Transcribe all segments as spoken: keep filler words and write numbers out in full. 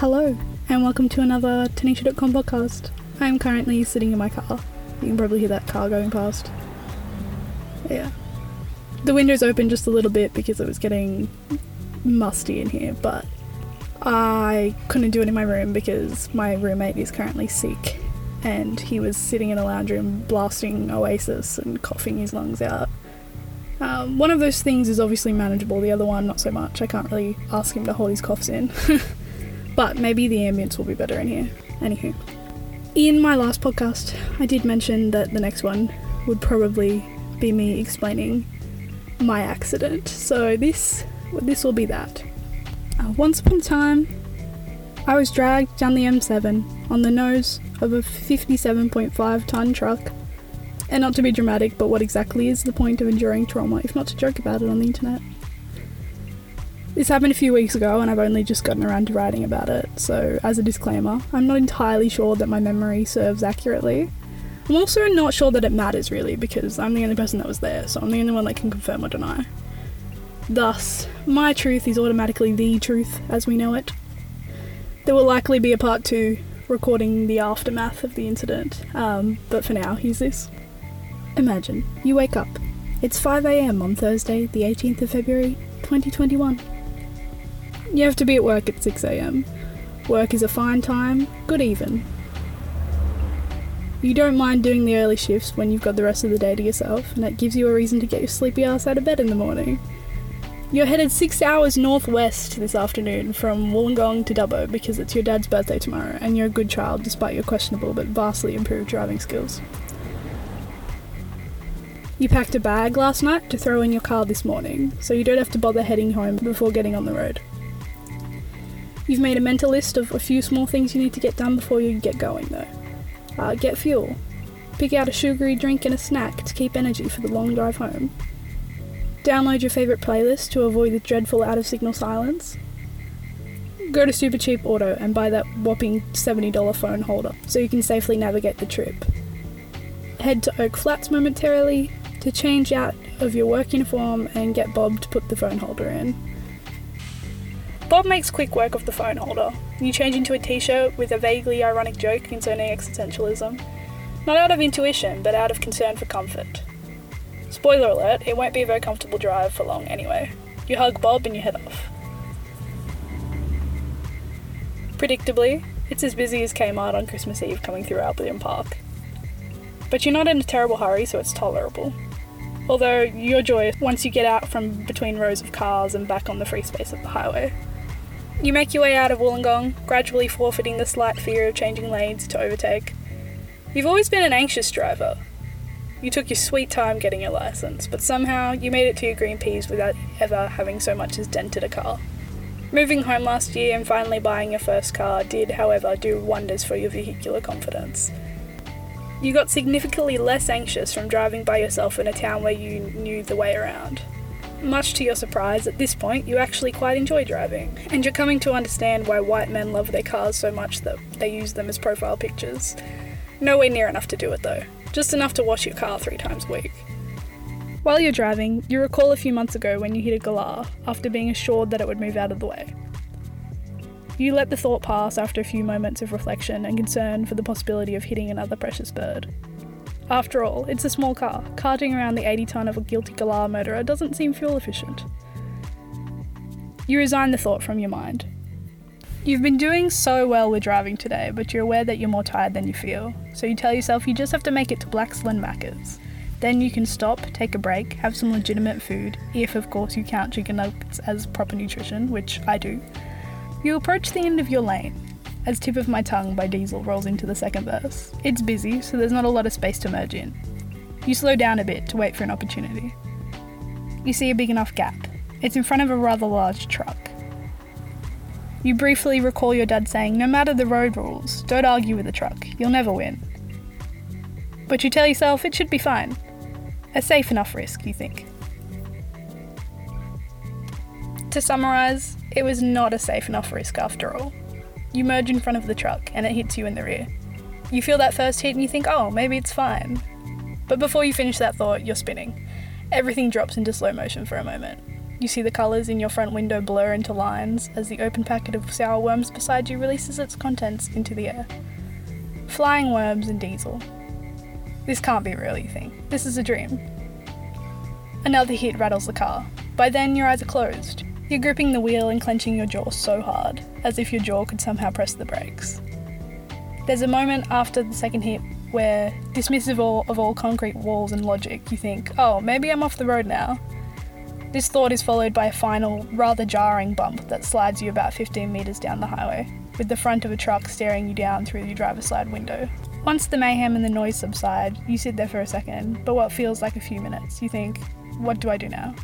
Hello, and welcome to another Tanisha dot com podcast. I am currently sitting in my car. You can probably hear that car going past. Yeah. The window's open just a little bit because it was getting musty in here, but I couldn't do it in my room because my roommate is currently sick and he was sitting in the lounge room blasting Oasis and coughing his lungs out. Um, one of those things is obviously manageable, the other one not so much. I can't really ask him to hold his coughs in. But maybe the ambience will be better in here. Anywho. In my last podcast, I did mention that the next one would probably be me explaining my accident. So this, this will be that. Uh, once upon a time, I was dragged down the M seven on the nose of a fifty-seven point five tonne truck. And not to be dramatic, but what exactly is the point of enduring trauma if not to joke about it on the internet? This happened a few weeks ago and I've only just gotten around to writing about it, so as a disclaimer, I'm not entirely sure that my memory serves accurately. I'm also not sure that it matters really, because I'm the only person that was there, so I'm the only one that can confirm or deny. Thus, my truth is automatically the truth as we know it. There will likely be a part two recording the aftermath of the incident, um, but for now, here's this. Imagine, you wake up. It's five a.m. on Thursday, the eighteenth of February, twenty twenty-one. You have to be at work at six a.m. Work is a fine time, good even. You don't mind doing the early shifts when you've got the rest of the day to yourself, and that gives you a reason to get your sleepy ass out of bed in the morning. You're headed six hours northwest this afternoon from Wollongong to Dubbo because it's your dad's birthday tomorrow, and you're a good child despite your questionable but vastly improved driving skills. You packed a bag last night to throw in your car this morning, so you don't have to bother heading home before getting on the road. You've made a mental list of a few small things you need to get done before you get going though. Uh, get fuel. Pick out a sugary drink and a snack to keep energy for the long drive home. Download your favourite playlist to avoid the dreadful out-of-signal silence. Go to Super Cheap Auto and buy that whopping seventy dollars phone holder so you can safely navigate the trip. Head to Oak Flats momentarily to change out of your work uniform and get Bob to put the phone holder in. Bob makes quick work of the phone holder. You change into a t-shirt with a vaguely ironic joke concerning existentialism. Not out of intuition, but out of concern for comfort. Spoiler alert, it won't be a very comfortable drive for long anyway. You hug Bob and you head off. Predictably, it's as busy as Kmart on Christmas Eve coming through Albion Park. But you're not in a terrible hurry, so it's tolerable. Although you're joyous once you get out from between rows of cars and back on the free space of the highway. You make your way out of Wollongong, gradually forfeiting the slight fear of changing lanes to overtake. You've always been an anxious driver. You took your sweet time getting your license, but somehow you made it to your green peas without ever having so much as dented a car. Moving home last year and finally buying your first car did, however, do wonders for your vehicular confidence. You got significantly less anxious from driving by yourself in a town where you knew the way around. Much to your surprise, at this point, you actually quite enjoy driving, and you're coming to understand why white men love their cars so much that they use them as profile pictures. Nowhere near enough to do it though, just enough to wash your car three times a week. While you're driving, you recall a few months ago when you hit a galah after being assured that it would move out of the way. You let the thought pass after a few moments of reflection and concern for the possibility of hitting another precious bird. After all, it's a small car. Carting around the eighty tonne of a guilty galah murderer doesn't seem fuel efficient. You resign the thought from your mind. You've been doing so well with driving today, but you're aware that you're more tired than you feel, so you tell yourself you just have to make it to Blacksland Macca's. Then you can stop, take a break, have some legitimate food, if of course you count chicken nuggets as proper nutrition, which I do. You approach the end of your lane, as Tip of My Tongue by Diesel rolls into the second verse. It's busy, so there's not a lot of space to merge in. You slow down a bit to wait for an opportunity. You see a big enough gap. It's in front of a rather large truck. You briefly recall your dad saying, no matter the road rules, don't argue with the truck, you'll never win. But you tell yourself it should be fine. A safe enough risk, you think. To summarise, it was not a safe enough risk after all. You merge in front of the truck and it hits you in the rear. You feel that first hit and you think, oh, maybe it's fine. But before you finish that thought, you're spinning. Everything drops into slow motion for a moment. You see the colours in your front window blur into lines as the open packet of sour worms beside you releases its contents into the air. Flying worms and diesel. This can't be real, you think. This is a dream. Another hit rattles the car. By then, your eyes are closed. You're gripping the wheel and clenching your jaw so hard, as if your jaw could somehow press the brakes. There's a moment after the second hit where, dismissive all, of all concrete walls and logic, you think, oh, maybe I'm off the road now. This thought is followed by a final, rather jarring bump that slides you about fifteen metres down the highway, with the front of a truck staring you down through your driver's side window. Once the mayhem and the noise subside, you sit there for a second, but what feels like a few minutes. You think, what do I do now?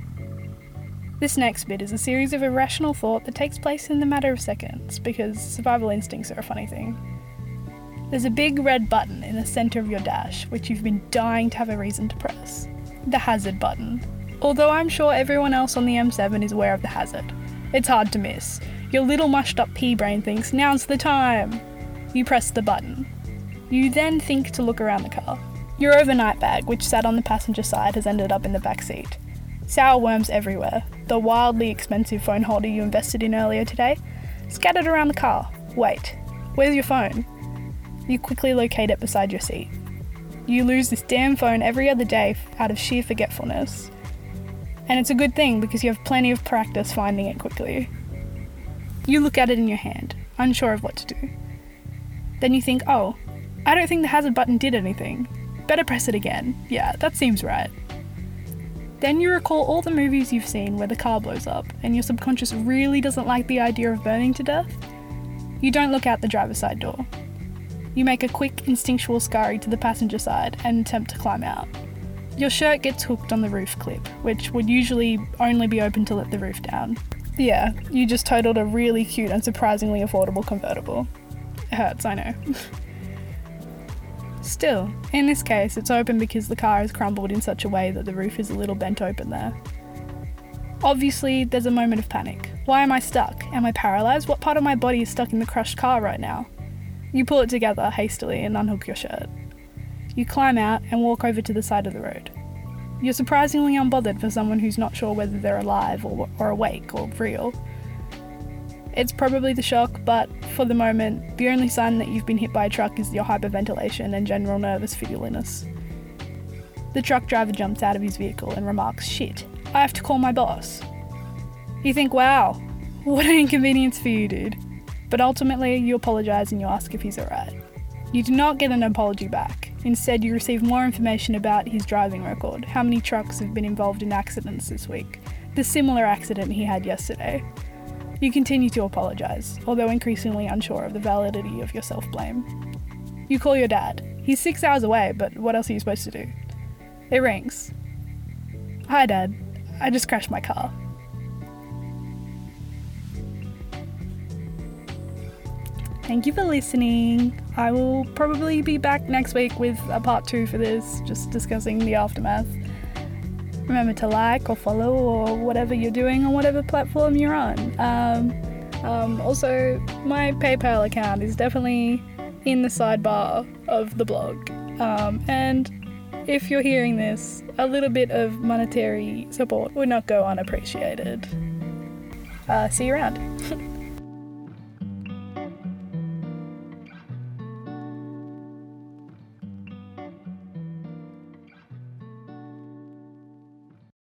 This next bit is a series of irrational thought that takes place in the matter of seconds, because survival instincts are a funny thing. There's a big red button in the centre of your dash, which you've been dying to have a reason to press. The hazard button. Although I'm sure everyone else on the M seven is aware of the hazard. It's hard to miss. Your little mushed up pea brain thinks, now's the time! You press the button. You then think to look around the car. Your overnight bag, which sat on the passenger side, has ended up in the back seat. Sour worms everywhere. The wildly expensive phone holder you invested in earlier today, scattered around the car. Wait, where's your phone? You quickly locate it beside your seat. You lose this damn phone every other day out of sheer forgetfulness. And it's a good thing because you have plenty of practice finding it quickly. You look at it in your hand, unsure of what to do. Then you think, oh, I don't think the hazard button did anything. Better press it again. Yeah, that seems right. Then you recall all the movies you've seen where the car blows up and your subconscious really doesn't like the idea of burning to death. You don't look out the driver's side door. You make a quick, instinctual scurry to the passenger side and attempt to climb out. Your shirt gets hooked on the roof clip, which would usually only be open to let the roof down. Yeah, you just totaled a really cute and surprisingly affordable convertible. It hurts, I know. Still, in this case, it's open because the car is crumbled in such a way that the roof is a little bent open there. Obviously, there's a moment of panic. Why am I stuck? Am I paralysed? What part of my body is stuck in the crushed car right now? You pull it together hastily and unhook your shirt. You climb out and walk over to the side of the road. You're surprisingly unbothered for someone who's not sure whether they're alive or, or awake or real. It's probably the shock, but for the moment, the only sign that you've been hit by a truck is your hyperventilation and general nervous fiddliness. The truck driver jumps out of his vehicle and remarks, "Shit, I have to call my boss." You think, wow, what an inconvenience for you, dude. But ultimately, you apologise and you ask if he's alright. You do not get an apology back. Instead, you receive more information about his driving record, how many trucks have been involved in accidents this week, the similar accident he had yesterday. You continue to apologise, although increasingly unsure of the validity of your self-blame. You call your dad. He's six hours away, but what else are you supposed to do? It rings. "Hi, Dad. I just crashed my car." Thank you for listening. I will probably be back next week with a part two for this, just discussing the aftermath. Remember to like or follow or whatever you're doing on whatever platform you're on. Um, um, also, my PayPal account is definitely in the sidebar of the blog. Um, and if you're hearing this, a little bit of monetary support would not go unappreciated. Uh, see you around.